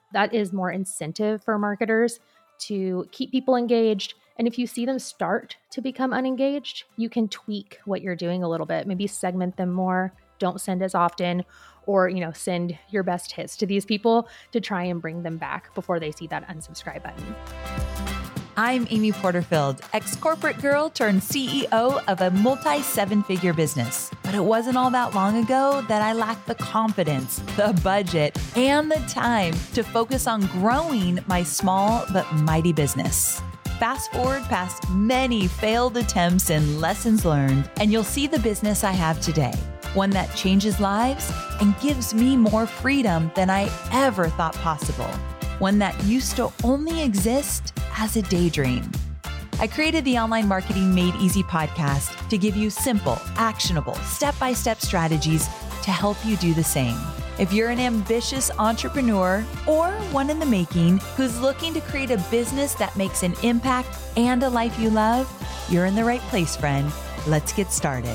That is more incentive for marketers to keep people engaged. And if you see them start to become unengaged, you can tweak what you're doing a little bit, maybe segment them more, don't send as often, or send your best hits to these people to try and bring them back before they see that unsubscribe button. I'm Amy Porterfield, ex-corporate girl turned CEO of a multi-seven-figure business. But it wasn't all that long ago that I lacked the confidence, the budget, and the time to focus on growing my small but mighty business. Fast forward past many failed attempts and lessons learned, and you'll see the business I have today. One that changes lives and gives me more freedom than I ever thought possible. One that used to only exist as a daydream. I created the Online Marketing Made Easy podcast to give you simple, actionable, step-by-step strategies to help you do the same. If you're an ambitious entrepreneur or one in the making who's looking to create a business that makes an impact and a life you love, you're in the right place, friend. Let's get started.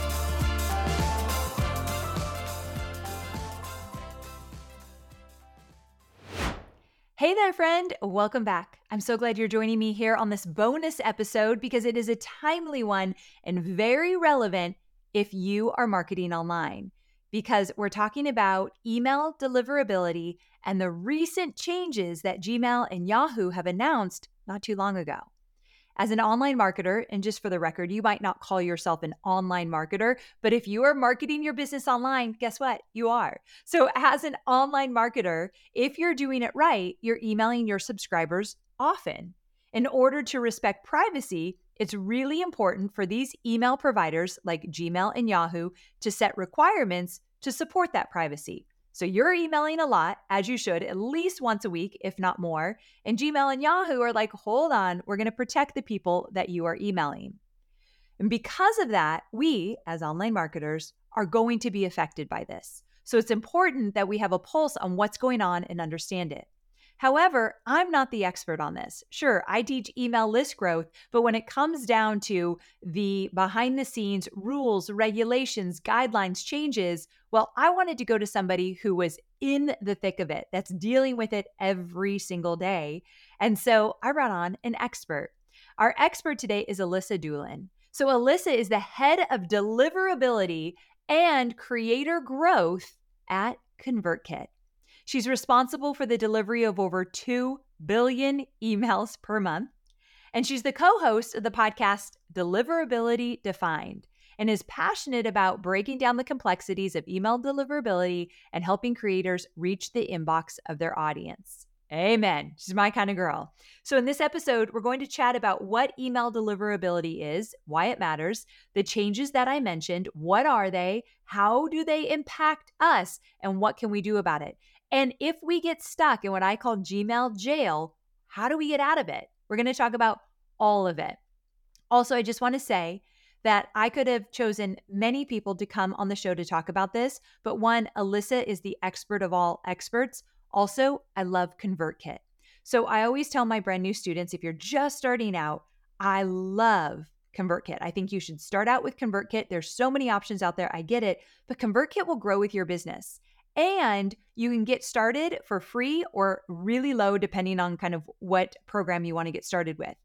Hey there, friend. Welcome back. I'm so glad you're joining me here on this bonus episode because it is a timely one and very relevant if you are marketing online, because we're talking about email deliverability and the recent changes that Gmail and Yahoo have announced not too long ago. As an online marketer, and just for the record, you might not call yourself an online marketer, but if you are marketing your business online, guess what? You are. So as an online marketer, if you're doing it right, you're emailing your subscribers often. In order to respect privacy, it's really important for these email providers like Gmail and Yahoo to set requirements to support that privacy. So you're emailing a lot, as you should, at least once a week, if not more. And Gmail and Yahoo are like, hold on, we're going to protect the people that you are emailing. And because of that, we, as online marketers, are going to be affected by this. So it's important that we have a pulse on what's going on and understand it. However, I'm not the expert on this. Sure, I teach email list growth, but when it comes down to the behind the scenes rules, regulations, guidelines, changes, well, I wanted to go to somebody who was in the thick of it, that's dealing with it every single day. And so I brought on an expert. Our expert today is Alyssa Doolin. So Alyssa is the head of deliverability and creator growth at ConvertKit. She's responsible for the delivery of over 2 billion emails per month. And she's the co-host of the podcast Deliverability Defined and is passionate about breaking down the complexities of email deliverability and helping creators reach the inbox of their audience. Amen. She's my kind of girl. So in this episode, we're going to chat about what email deliverability is, why it matters, the changes that I mentioned, what are they, how do they impact us, and what can we do about it? And if we get stuck in what I call Gmail jail, how do we get out of it? We're going to talk about all of it. Also, I just want to say that I could have chosen many people to come on the show to talk about this, but one, Alyssa is the expert of all experts. Also, I love ConvertKit. So I always tell my brand new students, if you're just starting out, I love ConvertKit. I think you should start out with ConvertKit. There's so many options out there. I get it, but ConvertKit will grow with your business. And you can get started for free or really low, depending on kind of what program you want to get started with.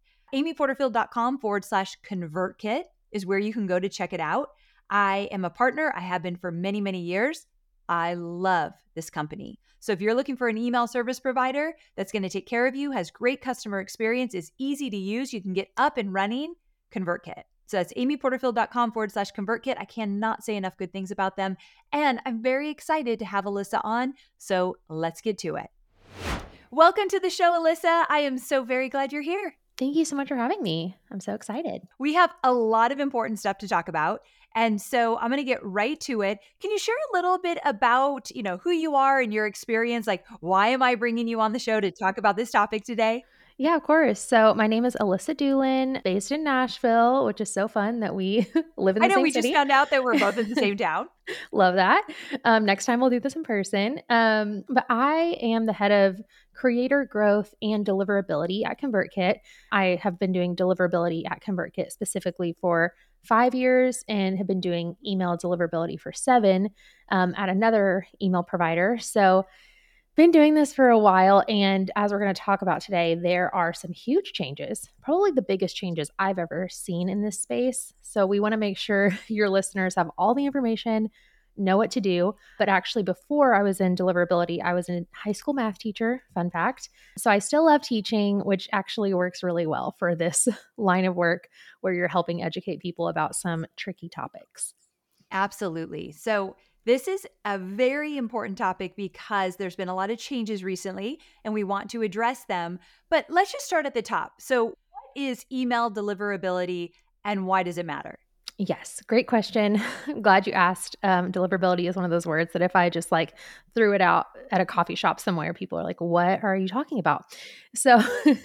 amyporterfield.com/ConvertKit is where you can go to check it out. I am a partner. I have been for many, many years. I love this company. So if you're looking for an email service provider that's going to take care of you, has great customer experience, is easy to use, you can get up and running, ConvertKit. So that's amyporterfield.com/ConvertKit. I cannot say enough good things about them. And I'm very excited to have Alyssa on. So let's get to it. Welcome to the show, Alyssa. I am so very glad you're here. Thank you so much for having me. I'm so excited. We have a lot of important stuff to talk about. And so I'm going to get right to it. Can you share a little bit about, who you are and your experience? Like, why am I bringing you on the show to talk about this topic today? Yeah, of course. So my name is Alyssa Doolin, based in Nashville, which is so fun that we live in the same city. I know, we just found out that we're both in the same town. Love that. Next time we'll do this in person. But I am the head of creator growth and deliverability at ConvertKit. I have been doing deliverability at ConvertKit specifically for 5 years and have been doing email deliverability for 7 at another email provider. So Been doing this for a while, and as we're going to talk about today, there are some huge changes, probably the biggest changes I've ever seen in this space. So we want to make sure your listeners have all the information, know what to do. But actually, before I was in deliverability, I was a high school math teacher, fun fact. So I still love teaching, which actually works really well for this line of work where you're helping educate people about some tricky topics. Absolutely. So, this is a very important topic because there's been a lot of changes recently and we want to address them. But let's just start at the top. So, what is email deliverability and why does it matter? Yes, great question. I'm glad you asked. Deliverability is one of those words that if I just like threw it out at a coffee shop somewhere, people are like, what are you talking about? So,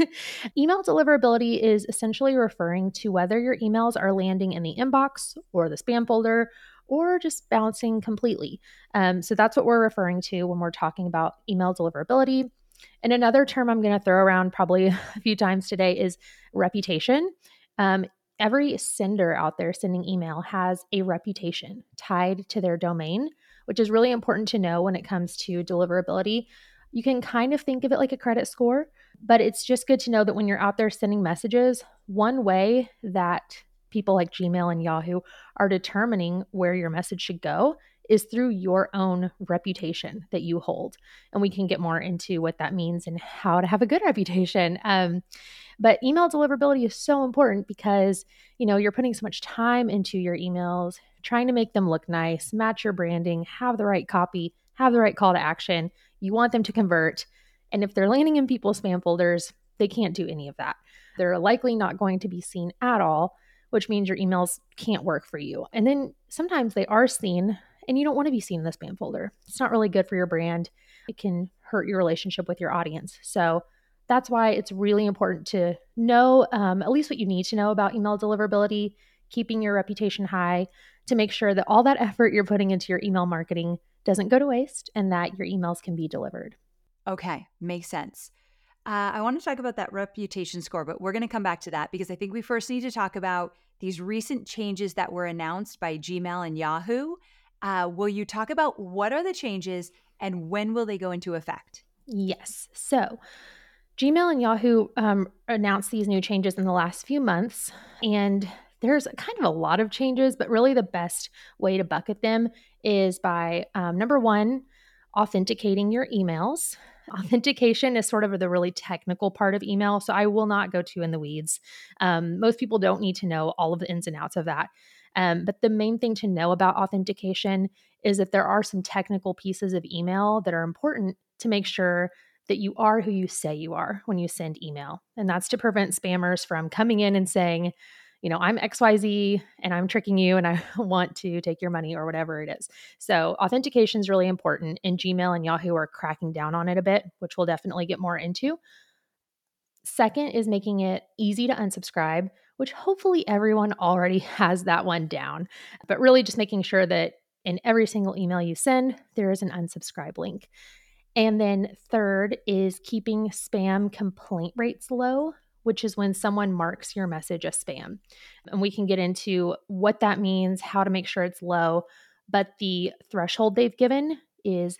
email deliverability is essentially referring to whether your emails are landing in the inbox or the spam folder or just bouncing completely. So, that's what we're referring to when we're talking about email deliverability. And another term I'm going to throw around probably a few times today is reputation. Um, every sender out there sending email has a reputation tied to their domain, which is really important to know when it comes to deliverability. You can kind of think of it like a credit score, but it's just good to know that when you're out there sending messages, one way that people like Gmail and Yahoo are determining where your message should go is through your own reputation that you hold. And we can get more into what that means and how to have a good reputation. But email deliverability is so important because, you're putting so much time into your emails, trying to make them look nice, match your branding, have the right copy, have the right call to action. You want them to convert. And if they're landing in people's spam folders, they can't do any of that. They're likely not going to be seen at all, which means your emails can't work for you. And then sometimes they are seen and you don't want to be seen in the spam folder. It's not really good for your brand. It can hurt your relationship with your audience. So that's why it's really important to know at least what you need to know about email deliverability, keeping your reputation high to make sure that all that effort you're putting into your email marketing doesn't go to waste and that your emails can be delivered. Okay, makes sense. I want to talk about that reputation score, but we're going to come back to that because I think we first need to talk about these recent changes that were announced by Gmail and Yahoo. Will you talk about what are the changes and when will they go into effect? Yes. So Gmail and Yahoo announced these new changes in the last few months, and there's kind of a lot of changes, but really the best way to bucket them is by number one, authenticating your emails. Authentication is sort of the really technical part of email, so I will not go too in the weeds. Most people don't need to know all of the ins and outs of that. But the main thing to know about authentication is that there are some technical pieces of email that are important to make sure that you are who you say you are when you send email. And that's to prevent spammers from coming in and saying, I'm XYZ and I'm tricking you and I want to take your money or whatever it is. So authentication is really important, and Gmail and Yahoo are cracking down on it a bit, which we'll definitely get more into. Second is making it easy to unsubscribe, which hopefully everyone already has that one down. But really just making sure that in every single email you send, there is an unsubscribe link. And then third is keeping spam complaint rates low, which is when someone marks your message as spam. And we can get into what that means, how to make sure it's low. But the threshold they've given is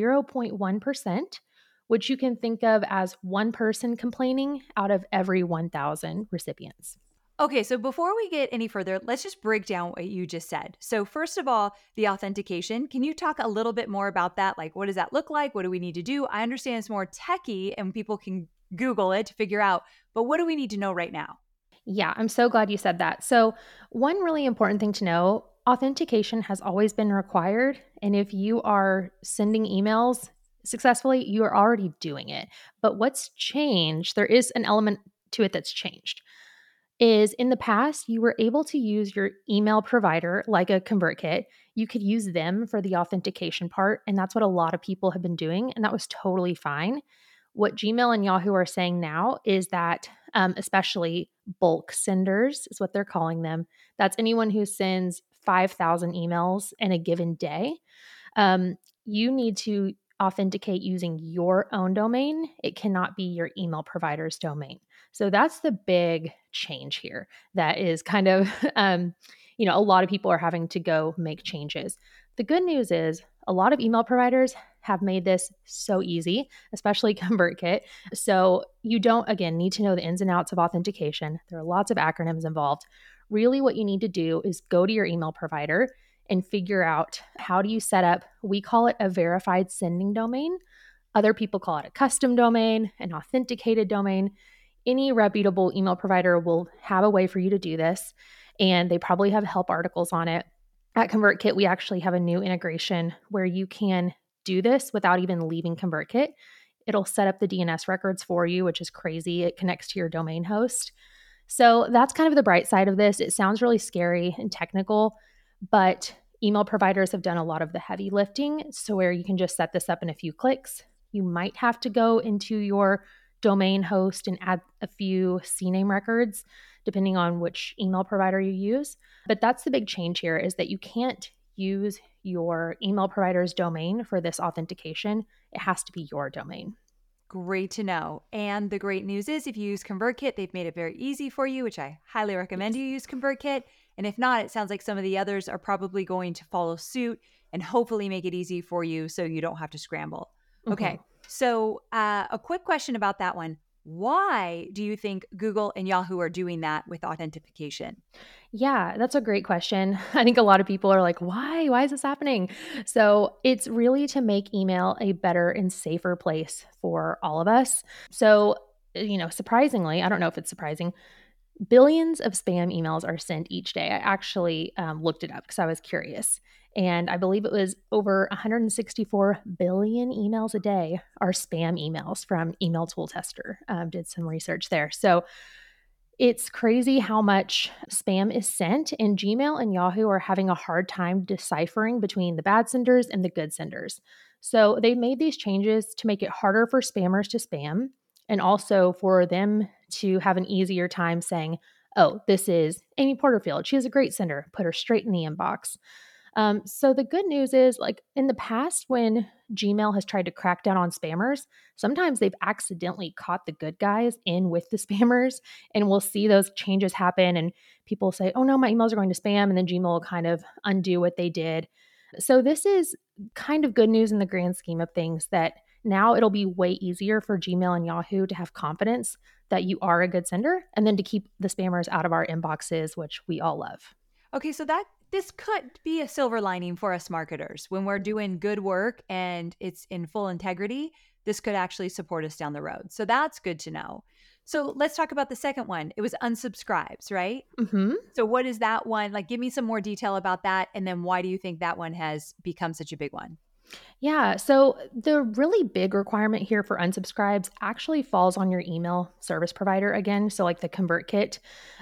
0.1%, which you can think of as one person complaining out of every 1,000 recipients. Okay, so before we get any further, let's just break down what you just said. So, first of all, the authentication. Can you talk a little bit more about that? Like, what does that look like? What do we need to do? I understand it's more techy and people can Google it to figure out, but what do we need to know right now? Yeah, I'm so glad you said that. So, one really important thing to know, authentication has always been required. And if you are sending emails successfully, you are already doing it. But what's changed, there is an element to it that's changed, is in the past, you were able to use your email provider like a ConvertKit. You could use them for the authentication part. And that's what a lot of people have been doing. And that was totally fine. What Gmail and Yahoo are saying now is that, especially bulk senders, is what they're calling them. That's anyone who sends 5,000 emails in a given day. You need to authenticate using your own domain. It cannot be your email provider's domain. So that's the big change here. That is kind of, a lot of people are having to go make changes. The good news is A lot of email providers have made this so easy, especially ConvertKit. So you don't, again, need to know the ins and outs of authentication. There are lots of acronyms involved. Really, what you need to do is go to your email provider and figure out how do you set up, we call it a verified sending domain. Other people call it a custom domain, an authenticated domain. Any reputable email provider will have a way for you to do this, and they probably have help articles on it. At ConvertKit, we actually have a new integration where you can do this without even leaving ConvertKit. It'll set up the DNS records for you, which is crazy. It connects to your domain host. So that's kind of the bright side of this. It sounds really scary and technical, but email providers have done a lot of the heavy lifting. So where you can just set this up in a few clicks. You might have to go into your domain host and add a few CNAME records, depending on which email provider you use. But that's the big change here, is that you can't use your email provider's domain for this authentication. It has to be your domain. Great to know. And the great news is if you use ConvertKit, they've made it very easy for you, which I highly recommend you use ConvertKit. And if not, it sounds like some of the others are probably going to follow suit and hopefully make it easy for you so you don't have to scramble. Okay, so a quick question about that one. Why do you think Google and Yahoo are doing that with authentication? Yeah, that's a great question. I think a lot of people are like, why? Why is this happening? So it's really to make email a better and safer place for all of us. So, surprisingly, I don't know if it's surprising, billions of spam emails are sent each day. I actually looked it up because I was curious. And I believe it was over 164 billion emails a day are spam emails from Email Tool Tester. Did some research there. So it's crazy how much spam is sent, and Gmail and Yahoo are having a hard time deciphering between the bad senders and the good senders. So they made these changes to make it harder for spammers to spam and also for them to have an easier time saying, oh, this is Amy Porterfield. She is a great sender. Put her straight in the inbox. So the good news is, like in the past, when Gmail has tried to crack down on spammers, sometimes they've accidentally caught the good guys in with the spammers, and we'll see those changes happen. And people say, "Oh no, my emails are going to spam," and then Gmail will kind of undo what they did. So this is kind of good news in the grand scheme of things. That now it'll be way easier for Gmail and Yahoo to have confidence that you are a good sender, and then to keep the spammers out of our inboxes, which we all love. Okay, so this could be a silver lining for us marketers. When we're doing good work and it's in full integrity, this could actually support us down the road. So that's good to know. So let's talk about the second one. It was unsubscribes, right? Mm-hmm. So what is that one? Like, give me some more detail about that. And then why do you think that one has become such a big one? Yeah. So the really big requirement here for unsubscribes actually falls on your email service provider again. So, like the ConvertKit.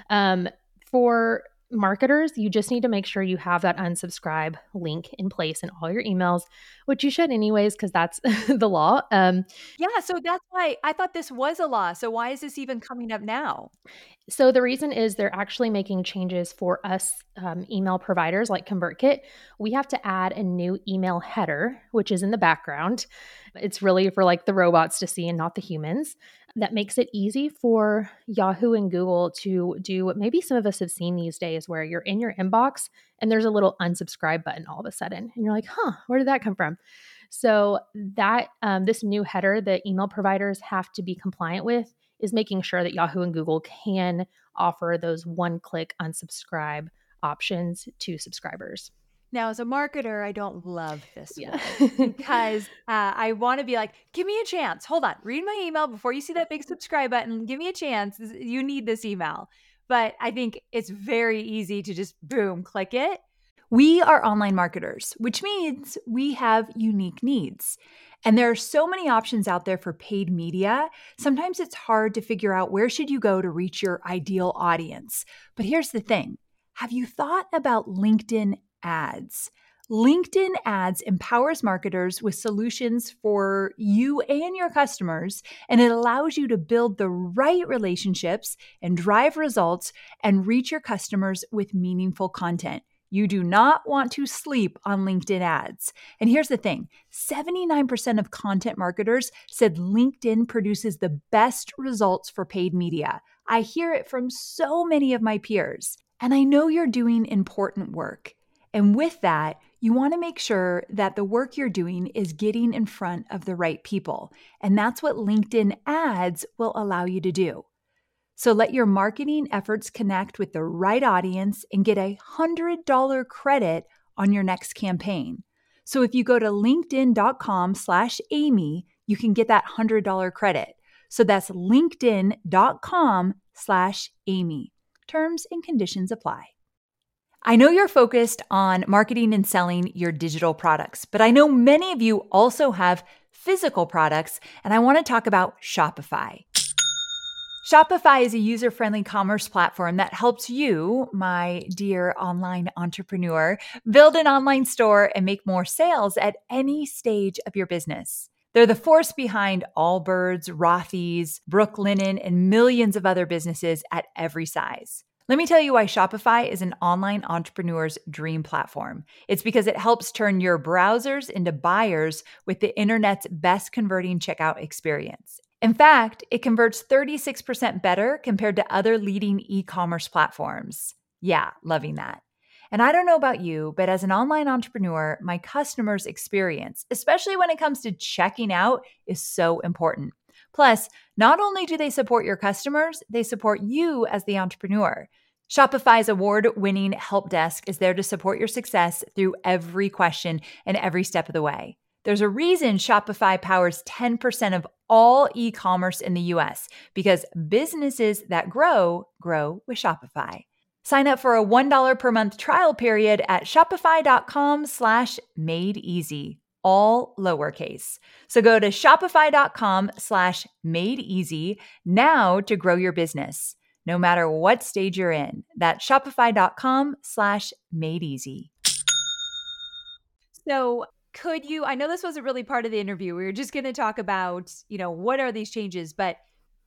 For marketers, you just need to make sure you have that unsubscribe link in place in all your emails, which you should anyways, because that's the law. Yeah, so that's why I thought this was a law. So why is this even coming up now? So the reason is they're actually making changes for us email providers like ConvertKit. We have to add a new email header, which is in the background. It's really for like the robots to see and not the humans. That makes it easy for Yahoo and Google to do what maybe some of us have seen these days, where you're in your inbox and there's a little unsubscribe button all of a sudden. And you're like, where did that come from? So that this new header that email providers have to be compliant with is making sure that Yahoo and Google can offer those one-click unsubscribe options to subscribers. Now, as a marketer, I don't love this Yeah. one because I want to be like, give me a chance. Hold on. Read my email before you see that big subscribe button. Give me a chance. You need this email. But I think it's very easy to just boom, click it. We are online marketers, which means we have unique needs. And there are so many options out there for paid media. Sometimes it's hard to figure out where should you go to reach your ideal audience. But here's the thing. Have you thought about LinkedIn ads? LinkedIn ads empowers marketers with solutions for you and your customers, and it allows you to build the right relationships and drive results and reach your customers with meaningful content. You do not want to sleep on LinkedIn ads. And here's the thing, 79% of content marketers said LinkedIn produces the best results for paid media. I hear it from so many of my peers. And I know you're doing important work. And with that, You want to make sure that the work you're doing is getting in front of the right people. And that's what LinkedIn ads will allow you to do. So let your marketing efforts connect with the right audience and get a $100 credit on your next campaign. So if you go to linkedin.com/Amy, you can get that $100 credit. So that's linkedin.com/Amy. Terms and conditions apply. I know you're focused on marketing and selling your digital products, but I know many of you also have physical products, and I want to talk about Shopify. Shopify is a user-friendly commerce platform that helps you, my dear online entrepreneur, build an online store and make more sales at any stage of your business. They're the force behind Allbirds, Rothy's, Brooklinen, and millions of other businesses at every size. Let me tell you why Shopify is an online entrepreneur's dream platform. It's because it helps turn your browsers into buyers with the internet's best converting checkout experience. In fact, it converts 36% better compared to other leading e-commerce platforms. Yeah, loving that. And I don't know about you, but as an online entrepreneur, my customers' experience, especially when it comes to checking out, is so important. Plus, not only do they support your customers, they support you as the entrepreneur. Shopify's award-winning help desk is there to support your success through every question and every step of the way. There's a reason Shopify powers 10% of all e-commerce in the US, because businesses that grow with Shopify. Sign up for a $1 per month trial period at shopify.com/madeeasy, all lowercase. So go to shopify.com/madeeasy now to grow your business, no matter what stage you're in. That's shopify.com/madeeasy. So I know this wasn't really part of the interview. We were just going to talk about, what are these changes? But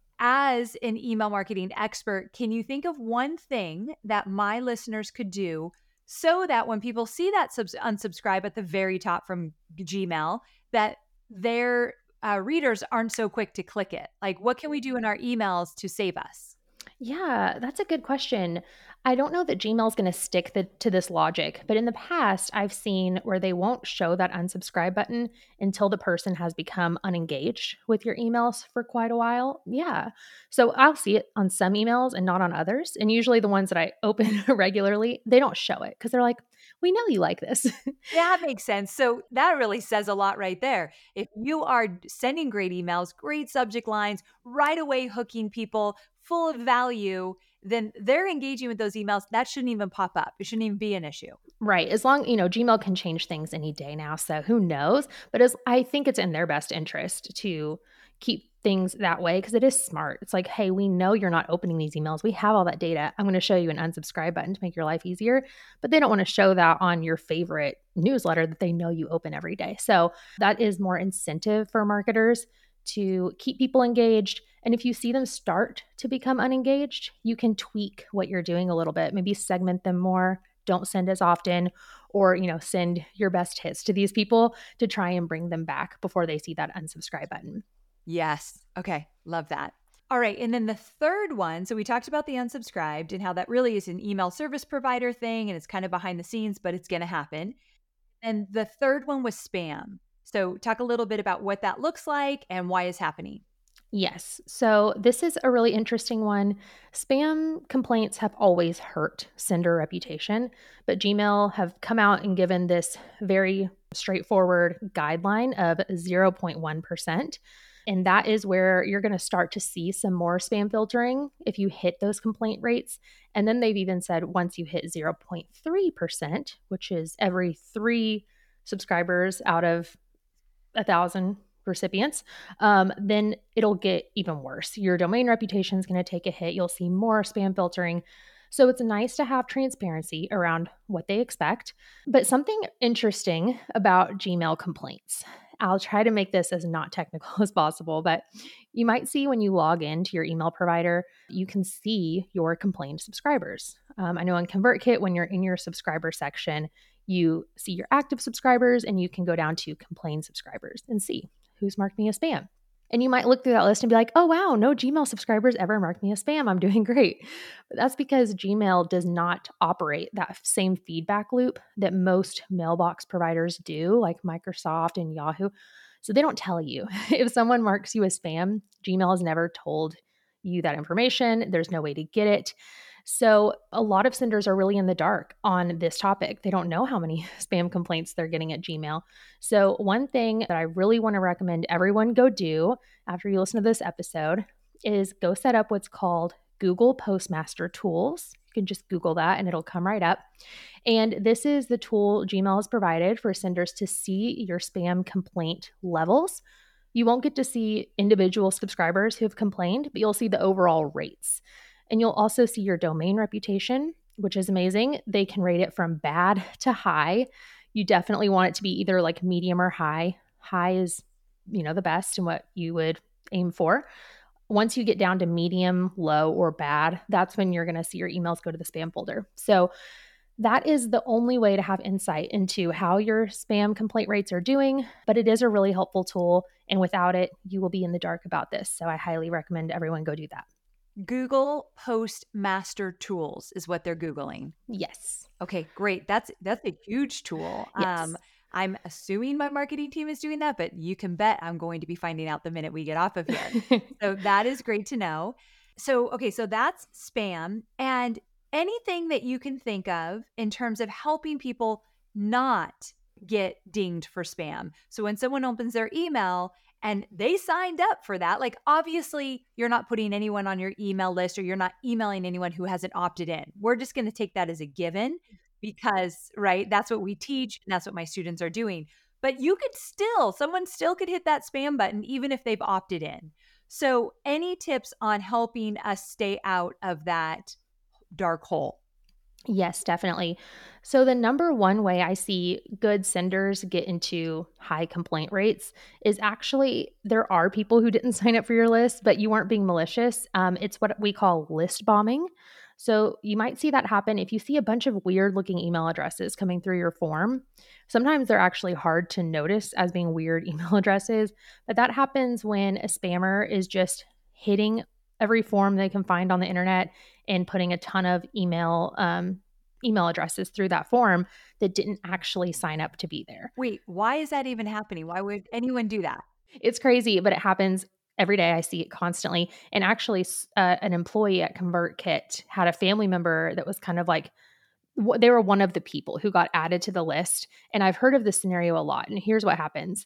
as an email marketing expert, can you think of one thing that my listeners could do so that when people see that unsubscribe at the very top from Gmail, that their readers aren't so quick to click it? Like, what can we do in our emails to save us? Yeah, that's a good question. I don't know that Gmail's going to stick to this logic, but in the past, I've seen where they won't show that unsubscribe button until the person has become unengaged with your emails for quite a while. Yeah. So I'll see it on some emails and not on others. And usually the ones that I open regularly, they don't show it because they're like, we know you like this. Yeah, that makes sense. So that really says a lot right there. If you are sending great emails, great subject lines, right away hooking people, full of value, then they're engaging with those emails. That shouldn't even pop up. It shouldn't even be an issue. Right. As long, Gmail can change things any day now. So who knows? But I think it's in their best interest to keep things that way because it is smart. It's like, hey, we know you're not opening these emails. We have all that data. I'm going to show you an unsubscribe button to make your life easier. But they don't want to show that on your favorite newsletter that they know you open every day. So that is more incentive for marketers to keep people engaged. And if you see them start to become unengaged, you can tweak what you're doing a little bit, maybe segment them more, don't send as often, or send your best hits to these people to try and bring them back before they see that unsubscribe button. Yes. Okay. Love that. All right. And then the third one, so we talked about the unsubscribed and how that really is an email service provider thing and it's kind of behind the scenes, but it's going to happen. And the third one was spam. So talk a little bit about what that looks like and why it's happening. Yes. So this is a really interesting one. Spam complaints have always hurt sender reputation, but Gmail have come out and given this very straightforward guideline of 0.1%. And that is where you're going to start to see some more spam filtering if you hit those complaint rates. And then they've even said once you hit 0.3%, which is every 3 subscribers out of 1,000 recipients, then it'll get even worse. Your domain reputation is going to take a hit. You'll see more spam filtering. So it's nice to have transparency around what they expect. But something interesting about Gmail complaints, I'll try to make this as not technical as possible, but you might see when you log into your email provider, you can see your complained subscribers. I know on ConvertKit, when you're in your subscriber section, you see your active subscribers and you can go down to complained subscribers and see who's marked me as spam. And you might look through that list and be like, oh, wow, no Gmail subscribers ever marked me as spam. I'm doing great. But that's because Gmail does not operate that same feedback loop that most mailbox providers do, like Microsoft and Yahoo. So they don't tell you. If someone marks you as spam, Gmail has never told you that information. There's no way to get it. So a lot of senders are really in the dark on this topic. They don't know how many spam complaints they're getting at Gmail. So, one thing that I really want to recommend everyone go do after you listen to this episode is go set up what's called Google Postmaster Tools. You can just Google that and it'll come right up. And this is the tool Gmail has provided for senders to see your spam complaint levels. You won't get to see individual subscribers who have complained, but you'll see the overall rates. And you'll also see your domain reputation, which is amazing. They can rate it from bad to high. You definitely want it to be either like medium or high. High is, the best and what you would aim for. Once you get down to medium, low, or bad, that's when you're going to see your emails go to the spam folder. So that is the only way to have insight into how your spam complaint rates are doing, but it is a really helpful tool. And without it, you will be in the dark about this. So I highly recommend everyone go do that. Google Postmaster Tools is what they're Googling. Yes. Okay, great. That's a huge tool. Yes. I'm assuming my marketing team is doing that, but you can bet I'm going to be finding out the minute we get off of here. So that is great to know. So, okay, so that's spam and anything that you can think of in terms of helping people not get dinged for spam. So when someone opens their email and they signed up for that, like obviously you're not putting anyone on your email list or you're not emailing anyone who hasn't opted in. We're just going to take that as a given because, right, that's what we teach and that's what my students are doing. But you could someone still could hit that spam button even if they've opted in. So, any tips on helping us stay out of that dark hole? Yes, definitely. So, the number one way I see good senders get into high complaint rates is actually there are people who didn't sign up for your list, but you weren't being malicious. It's what we call list bombing. So, you might see that happen if you see a bunch of weird looking email addresses coming through your form. Sometimes they're actually hard to notice as being weird email addresses, but that happens when a spammer is just hitting every form they can find on the internet and putting a ton of email addresses through that form that didn't actually sign up to be there. Wait, why is that even happening? Why would anyone do that? It's crazy, but it happens every day. I see it constantly. And actually, an employee at ConvertKit had a family member that was kind of like, they were one of the people who got added to the list. And I've heard of this scenario a lot. And here's what happens.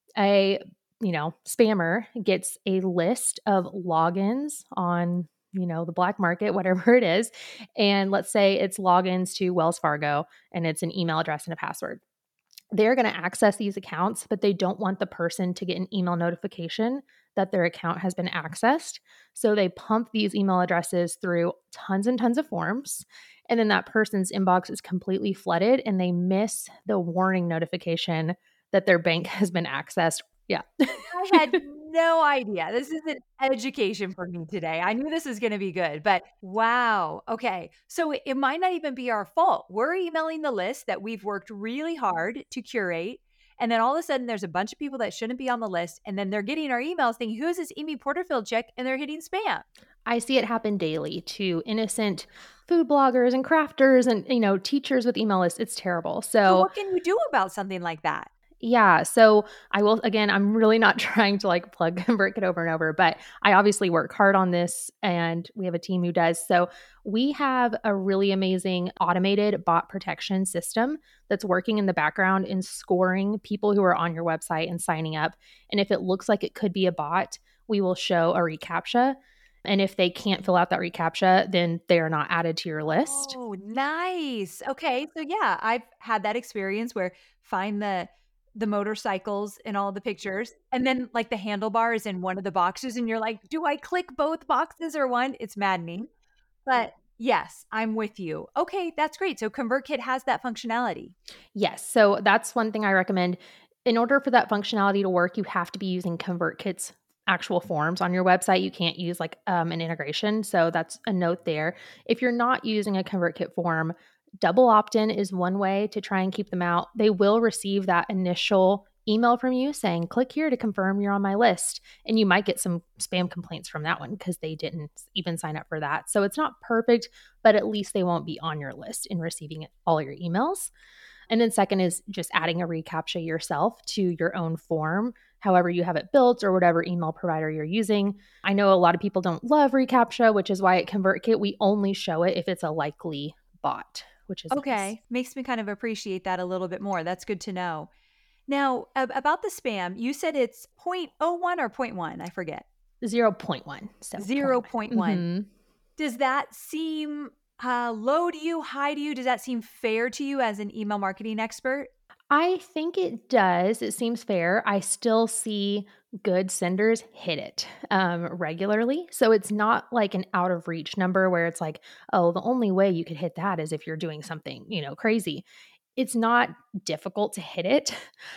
A spammer gets a list of logins on the black market, whatever it is. And let's say it's logins to Wells Fargo and it's an email address and a password. They're going to access these accounts, but they don't want the person to get an email notification that their account has been accessed. So they pump these email addresses through tons and tons of forms. And then that person's inbox is completely flooded and they miss the warning notification that their bank has been accessed. Yeah. I had no idea. This is an education for me today. I knew this was going to be good, but wow. Okay. So it might not even be our fault. We're emailing the list that we've worked really hard to curate. And then all of a sudden, there's a bunch of people that shouldn't be on the list. And then they're getting our emails thinking, who is this Amy Porterfield chick? And they're hitting spam. I see it happen daily to innocent food bloggers and crafters and, teachers with email lists. It's terrible. So what can you do about something like that? Yeah. So I will, again, I'm really not trying to like plug ConvertKit over and over, but I obviously work hard on this and we have a team who does. So we have a really amazing automated bot protection system that's working in the background in scoring people who are on your website and signing up. And if it looks like it could be a bot, we will show a reCAPTCHA. And if they can't fill out that reCAPTCHA, then they are not added to your list. Oh, nice. Okay. So yeah, I've had that experience where find the motorcycles in all the pictures. And then like the handlebar is in one of the boxes and you're like, do I click both boxes or one? It's maddening. But yes, I'm with you. Okay, that's great. So ConvertKit has that functionality. Yes. So that's one thing I recommend. In order for that functionality to work, you have to be using ConvertKit's actual forms on your website. You can't use like an integration. So that's a note there. If you're not using a ConvertKit form, double opt-in is one way to try and keep them out. They will receive that initial email from you saying, click here to confirm you're on my list. And you might get some spam complaints from that one because they didn't even sign up for that. So it's not perfect, but at least they won't be on your list in receiving all your emails. And then second is just adding a reCAPTCHA yourself to your own form, however you have it built or whatever email provider you're using. I know a lot of people don't love reCAPTCHA, which is why at ConvertKit, we only show it if it's a likely bot, which is nice. Okay. Makes me kind of appreciate that a little bit more. That's good to know. Now, about the spam, you said it's point oh 0.01 or zero point 0.1. I forget. Zero point 0.1. So Zero 0.1. point 0.1. Mm-hmm. Does that seem low to you, high to you? Does that seem fair to you as an email marketing expert? I think it does. It seems fair. I still see good senders hit it regularly. So it's not like an out of reach number where it's like, oh, the only way you could hit that is if you're doing something, crazy. It's not difficult to hit it,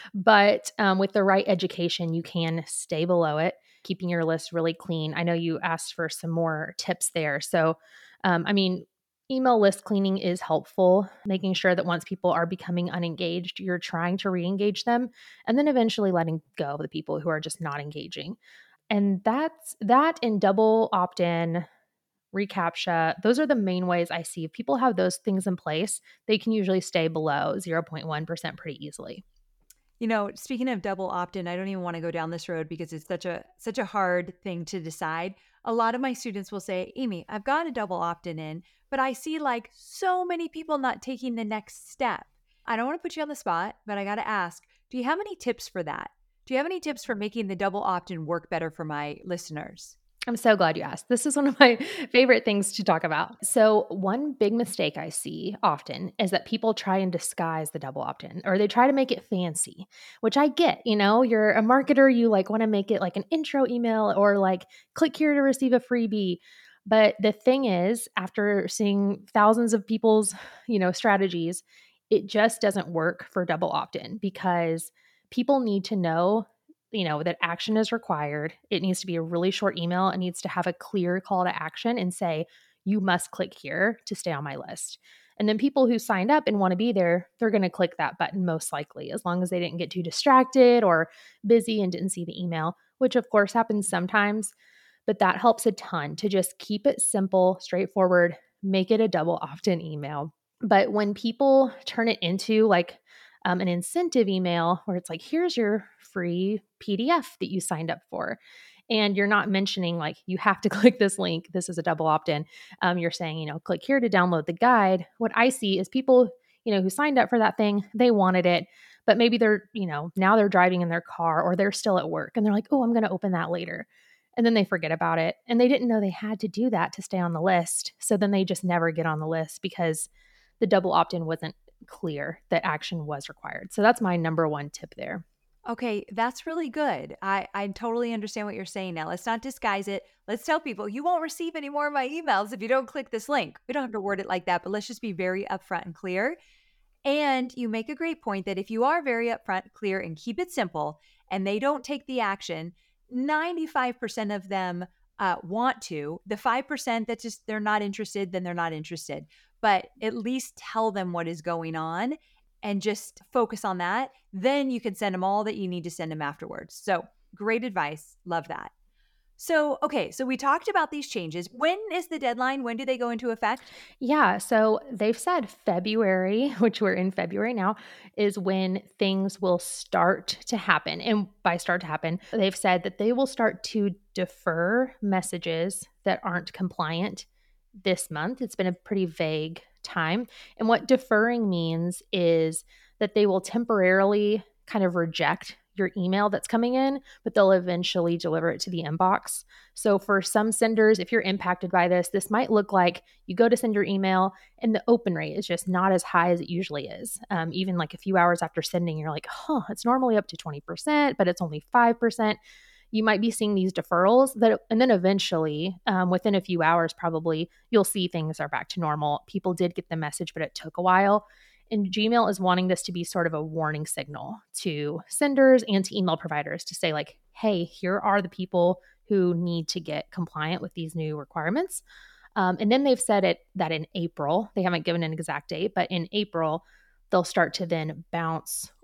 but with the right education, you can stay below it, keeping your list really clean. I know you asked for some more tips there. So, I mean, email list cleaning is helpful, making sure that once people are becoming unengaged, you're trying to re engage them and then eventually letting go of the people who are just not engaging. And that's that and double opt in, reCAPTCHA. Those are the main ways I see. If people have those things in place, they can usually stay below 0.1% pretty easily. Speaking of double opt-in, I don't even want to go down this road because it's such a hard thing to decide. A lot of my students will say, "Amy, I've got a double opt-in in, but I see like so many people not taking the next step." I don't want to put you on the spot, but I got to ask, do you have any tips for that? Do you have any tips for making the double opt-in work better for my listeners? I'm so glad you asked. This is one of my favorite things to talk about. So, one big mistake I see often is that people try and disguise the double opt in or they try to make it fancy, which I get. You're a marketer, you like want to make it like an intro email or like click here to receive a freebie. But the thing is, after seeing thousands of people's, strategies, it just doesn't work for double opt in because people need to know that action is required. It needs to be a really short email. It needs to have a clear call to action and say, you must click here to stay on my list. And then people who signed up and want to be there, they're going to click that button most likely, as long as they didn't get too distracted or busy and didn't see the email, which of course happens sometimes. But that helps a ton to just keep it simple, straightforward, make it a double opt in email. But when people turn it into like an incentive email where it's like, here's your free PDF that you signed up for. And you're not mentioning like, you have to click this link. This is a double opt in. You're saying, click here to download the guide. What I see is people, who signed up for that thing, they wanted it, but maybe they're, now they're driving in their car or they're still at work and they're like, oh, I'm going to open that later. And then they forget about it. And they didn't know they had to do that to stay on the list. So then they just never get on the list because the double opt in wasn't clear that action was required. So that's my number one tip there. Okay, that's really good. I totally understand what you're saying now. Let's not disguise it. Let's tell people you won't receive any more of my emails if you don't click this link. We don't have to word it like that, but let's just be very upfront and clear. And you make a great point that if you are very upfront, clear, and keep it simple, and they don't take the action, 95% of them want to. The 5% that just they're not interested, then they're not interested. But at least tell them what is going on and just focus on that. Then you can send them all that you need to send them afterwards. So great advice. Love that. So, okay, so we talked about these changes. When is the deadline? When do they go into effect? Yeah. So they've said February, which we're in February now, is when things will start to happen. And by start to happen, they've said that they will start to defer messages that aren't compliant this month. It's been a pretty vague time. And what deferring means is that they will temporarily kind of reject your email that's coming in, but they'll eventually deliver it to the inbox. So for some senders, if you're impacted by this might look like you go to send your email and the open rate is just not as high as it usually is. Even like a few hours after sending, you're like, it's normally up to 20%, but it's only 5%. You might be seeing these deferrals and then eventually, within a few hours, probably you'll see things are back to normal. People did get the message, but it took a while. And Gmail is wanting this to be sort of a warning signal to senders and to email providers to say, like, hey, here are the people who need to get compliant with these new requirements. And then they've said that in April, they haven't given an exact date, but in April, they'll start to then bounce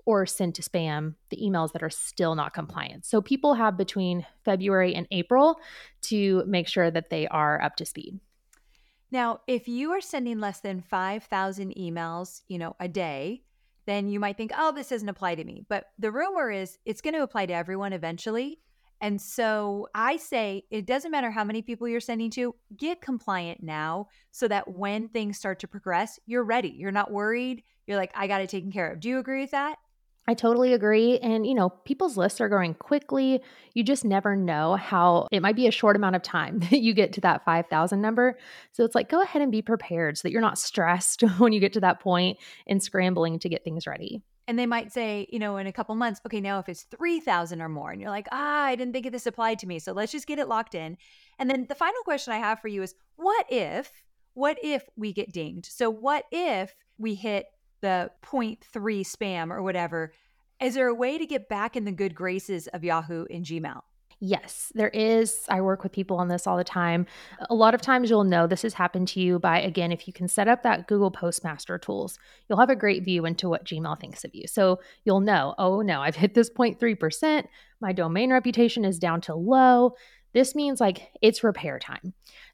or send to spam the emails that are still not compliant. So people have between February and April to make sure that they are up to speed. Now, if you are sending less than 5,000 emails, a day, then you might think, oh, this doesn't apply to me. But the rumor is it's going to apply to everyone eventually. And so I say it doesn't matter how many people you're sending to, get compliant now so that when things start to progress, you're ready. You're not worried. You're like, I got it taken care of. Do you agree with that? I totally agree. And, people's lists are growing quickly. You just never know how it might be a short amount of time that you get to that 5,000 number. So it's like, go ahead and be prepared so that you're not stressed when you get to that point and scrambling to get things ready. And they might say, in a couple months, okay, now if it's 3,000 or more, and you're like, I didn't think this applied to me. So let's just get it locked in. And then the final question I have for you is what if we get dinged? So what if we hit the zero point 0.3 spam or whatever? Is there a way to get back in the good graces of Yahoo and Gmail? Yes, there is. I work with people on this all the time. A lot of times you'll know this has happened to you by, again, if you can set up that Google Postmaster tools, you'll have a great view into what Gmail thinks of you. So you'll know, oh no, I've hit this 0.3%. My domain reputation is down to low. This means like it's repair time.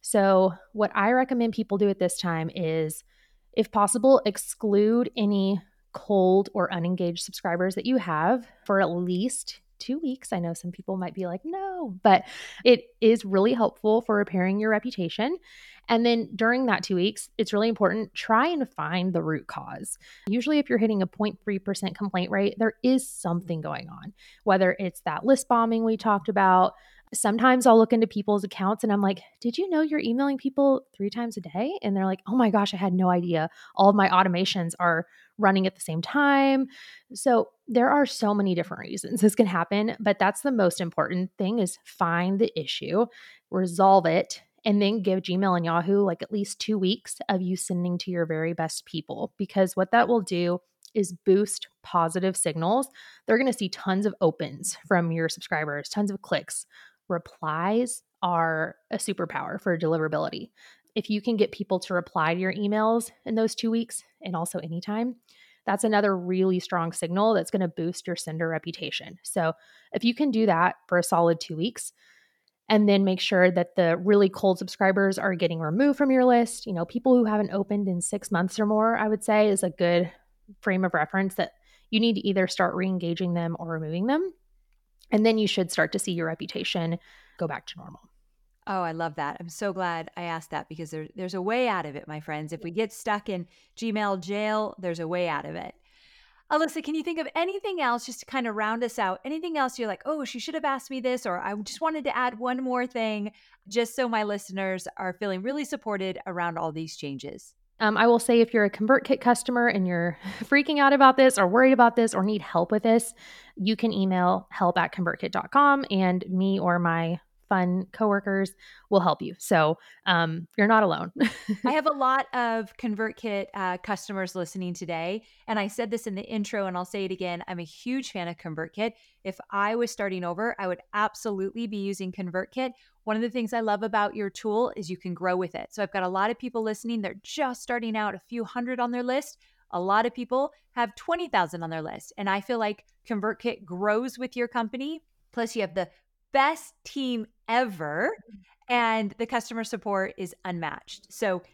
So what I recommend people do at this time is, if possible, exclude any cold or unengaged subscribers that you have for at least 2 weeks. I know some people might be like, no, but it is really helpful for repairing your reputation. And then during that 2 weeks, it's really important, try and find the root cause. Usually, if you're hitting a 0.3% complaint rate, there is something going on, whether it's that list bombing we talked about. Sometimes I'll look into people's accounts and I'm like, did you know you're emailing people 3 times a day? And they're like, oh my gosh, I had no idea. All of my automations are running at the same time. So there are so many different reasons this can happen, but that's the most important thing, is find the issue, resolve it, and then give Gmail and Yahoo like at least 2 weeks of you sending to your very best people, because what that will do is boost positive signals. They're going to see tons of opens from your subscribers, tons of clicks. Replies are a superpower for deliverability. If you can get people to reply to your emails in those 2 weeks and also anytime, that's another really strong signal that's going to boost your sender reputation. So if you can do that for a solid 2 weeks, and then make sure that the really cold subscribers are getting removed from your list, people who haven't opened in 6 months or more, I would say, is a good frame of reference that you need to either start re-engaging them or removing them. And then you should start to see your reputation go back to normal. Oh, I love that. I'm so glad I asked that because there's a way out of it, my friends. If we get stuck in Gmail jail, there's a way out of it. Alyssa, can you think of anything else just to kind of round us out? Anything else you're like, oh, she should have asked me this, or I just wanted to add one more thing, just so my listeners are feeling really supported around all these changes? I will say, if you're a ConvertKit customer and you're freaking out about this or worried about this or need help with this, you can email help@convertkit.com and me or my fun coworkers will help you. So you're not alone. I have a lot of ConvertKit customers listening today. And I said this in the intro and I'll say it again. I'm a huge fan of ConvertKit. If I was starting over, I would absolutely be using ConvertKit. One of the things I love about your tool is you can grow with it. So I've got a lot of people listening. They're just starting out, a few hundred on their list. A lot of people have 20,000 on their list. And I feel like ConvertKit grows with your company. Plus, you have the best team ever, and the customer support is unmatched. So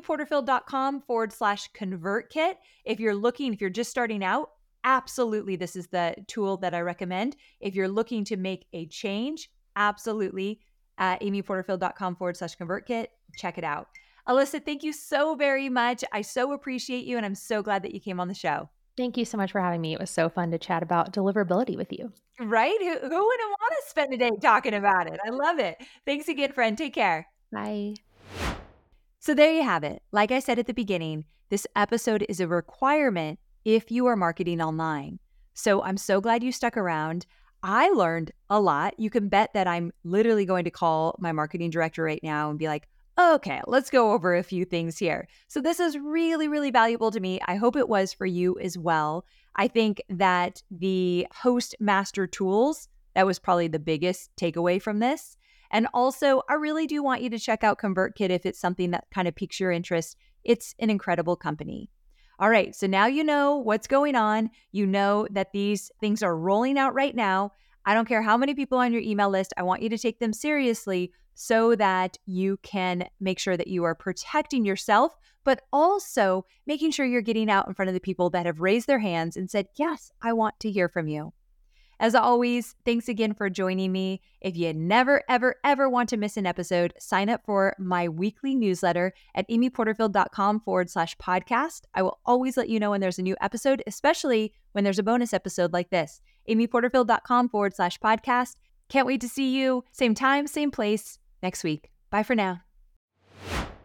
amyporterfield.com/ConvertKit. If you're just starting out, absolutely, this is the tool that I recommend. If you're looking to make a change, absolutely, amyporterfield.com/ConvertKit. Check it out. Alyssa, thank you so very much. I so appreciate you, and I'm so glad that you came on the show. Thank you so much for having me. It was so fun to chat about deliverability with you. Right? Who wouldn't want to spend a day talking about it? I love it. Thanks again, friend. Take care. Bye. So there you have it. Like I said at the beginning, this episode is a requirement if you are marketing online. So I'm so glad you stuck around. I learned a lot. You can bet that I'm literally going to call my marketing director right now and be like, okay, let's go over a few things here. So this is really, really valuable to me. I hope it was for you as well. I think that the host master tools, that was probably the biggest takeaway from this. And also, I really do want you to check out ConvertKit if it's something that kind of piques your interest. It's an incredible company. All right, so now you know what's going on. You know that these things are rolling out right now. I don't care how many people on your email list. I want you to take them seriously so that you can make sure that you are protecting yourself, but also making sure you're getting out in front of the people that have raised their hands and said, yes, I want to hear from you. As always, thanks again for joining me. If you never, ever, ever want to miss an episode, sign up for my weekly newsletter at amyporterfield.com/podcast. I will always let you know when there's a new episode, especially when there's a bonus episode like this. amyporterfield.com/podcast. Can't wait to see you. Same time, same place next week. Bye for now.